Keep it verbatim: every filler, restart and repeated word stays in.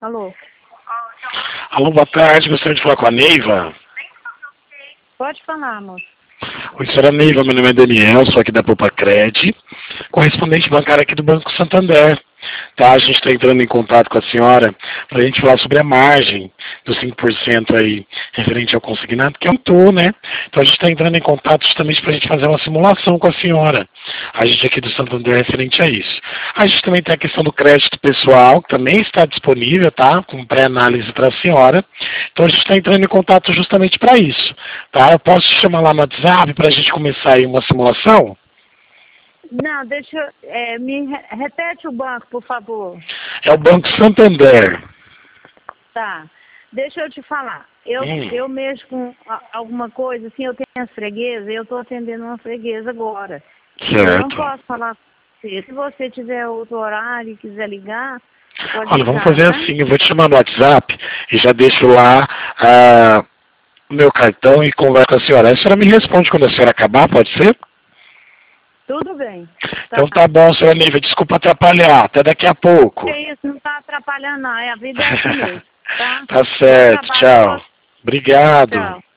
Alô? Alô, boa tarde. Gostaria de falar com a Neiva. Pode falar, moço. Oi, senhora Neiva. Meu nome é Daniel, sou aqui da Popacred, correspondente bancário aqui do Banco Santander. Tá? A gente está entrando em contato com a senhora para a gente falar sobre a margem dos cinco por cento aí, referente ao consignado, que aumentou, né? Então a gente está entrando em contato justamente para a gente fazer uma simulação com a senhora. A gente aqui do Santander referente a isso. A gente também tem a questão do crédito pessoal, que também está disponível, tá? Com pré-análise para a senhora. Então a gente está entrando em contato justamente para isso, tá? Eu posso te chamar lá no WhatsApp para a gente começar aí uma simulação? Não, deixa eu... É, me re- repete o banco, por favor. É o Banco Santander. Tá. Deixa eu te falar. Eu, Hum. eu mexo com a- alguma coisa, assim, eu tenho as freguesas, eu estou atendendo uma freguesa agora. Eu não Certo. posso falar com você. Se você tiver outro horário e quiser ligar, pode Olha, ligar, vamos fazer tá? assim, eu vou te chamar no WhatsApp e já deixo lá ah, o meu cartão e converso com a senhora. A senhora me responde quando a senhora acabar, pode ser? Tudo bem. Então tá bom, senhora Neiva, desculpa atrapalhar, até daqui a pouco. Porque isso não está atrapalhando, não. É, a vida é assim mesmo, tá? Tá Bom certo, trabalho pra tchau. você. Obrigado. Tchau.